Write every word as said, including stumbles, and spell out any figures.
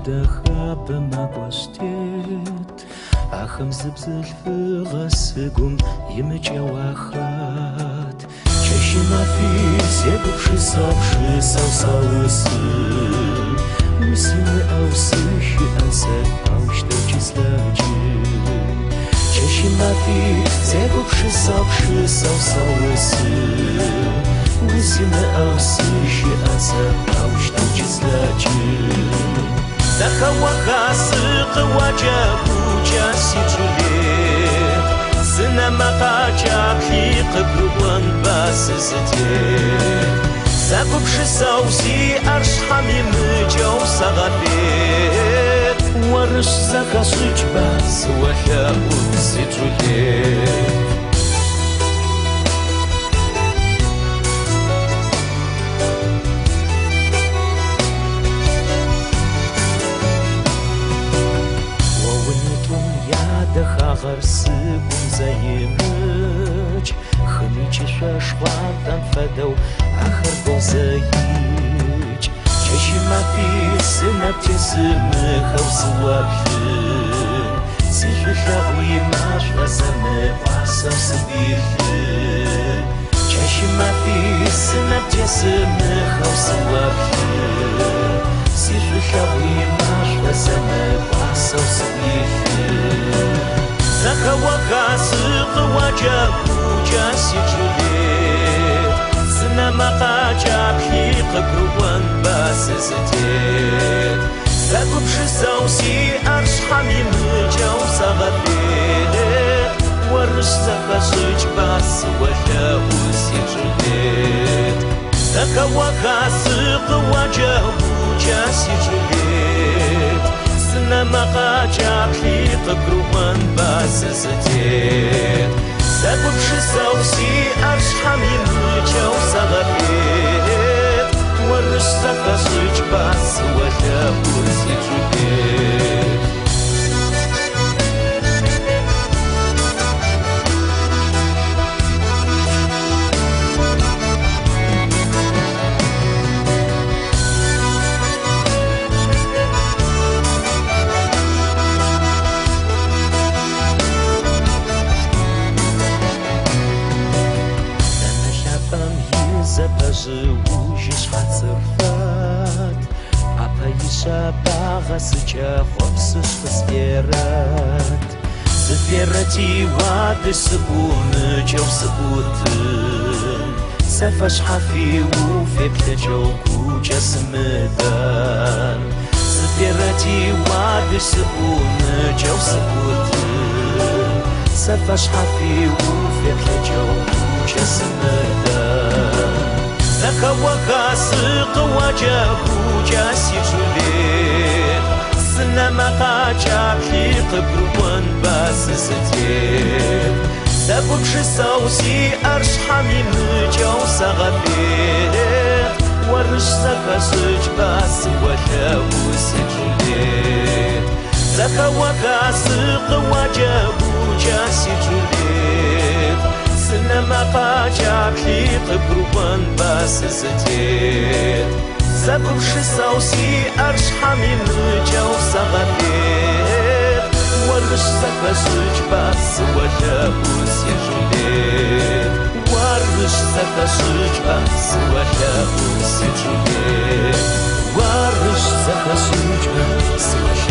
دخا بمقوستيت أخم زبزل في غسقم يمجي واخات شاشي ما في سيقب شي صاب شي صاو صاوسي وسيمي أو سيشي أنسى أو شتوشي سلاجي شاشي ما في سيقب شي صاب شي صاو صاوسي وسيمي أو سيشي أنسى أو شتوشي سلاجي دخا وخاسق وجابو جاسي جليت سنة مقاجاب لي قبرون باس زتيت ساقب شساوسي أرش حمي مجاو صغبيت ورش زكا صيج باس وحاو زجليت غرسكم زي مج خميجي شاشوان تنفدو آخر بوزيج شاشي ما في سنة بتسم خوص وابلن سيجي شاوي ماش وزم وعصر سبيلن شاشي ما في سنة بتسم خوص وابلن سيجي شاوي ماش وزم وعصر سبيلن زكا وخاسق وجابو جاسي جليت سنة مقاجاب لي قبروان باس زتيت ساقب شساوسي أرش حمي مجاو صغبيت ورش زكا صيج باس وحاو سيجليت زكا وخاسق وجابو جاسي جليت سنة مقاجاب لي قبروان باس زتيت ساقب شساوسي أرش حمي مجاو صغبيت ورش زكا صيج باس وحاو سيجليت Живущий шхацерфат, а поиша багасыча хопсыш высверат. Сверати вады сыбуны чау сыбутын, сафаш хафи уфепле чау куча сымыдан. Сверати вады сыбуны чау сыбутын, сафаш хафи уфепле чау куча сымыдан. زكا وخاسق وجابو جاسي جليت سنة مقاجاب لي قبروان باس زتيت ساقب شساوسي أرش حمي مجاو صغبيت ورش زكا صيج باس وحاو سجليت زكا وخاسق وجابو جاسي جليت سنة مقاجاب لي قبروان باس زتيت ساقب شساوسي أرش حمي مجاو صغبيت ورش زكا صيج باس وحاو سجليت ورش زكا صيج باس وحاو سجليت ورش زكا صيج باس وحاو